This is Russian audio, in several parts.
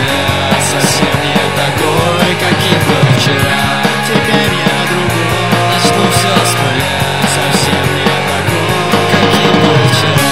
нуля. Совсем не такой, каким был вчера. Теперь я другой, начну все с нуля. Совсем не такой, каким был вчера.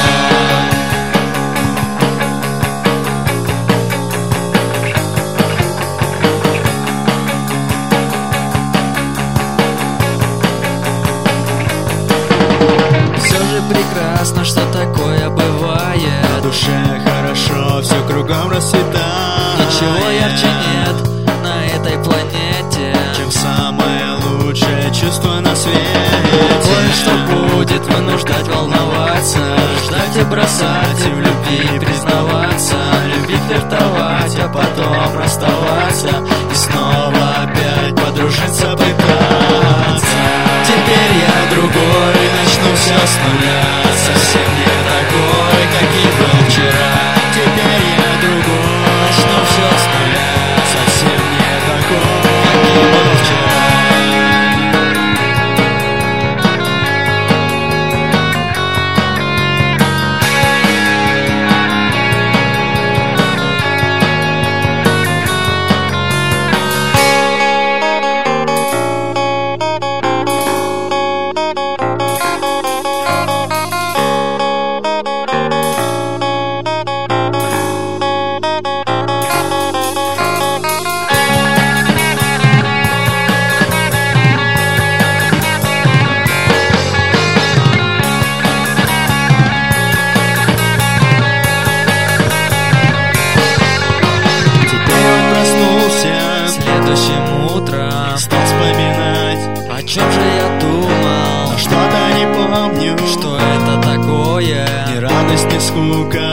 Все же прекрасно, что такое бывает. В душе хорошо, все кругом расцветает. Ничего ярче нет на этой планете, чем самое лучшее чувство на свете. кое-что будет вынуждать волноваться, ждать и бросать, и в любви признаваться, любить, флиртовать, а потом расставаться и снова опять подружиться пытаться. Теперь я другой, начну все с нуля. Совсем не такой, каким был вчера. Теперь я другой, начну все с нуля. Совсем не такой, каким был вчера. Следующим утром стал вспоминать, о чем же я думал, но что-то не помню. что это такое? Ни радость, ни скука,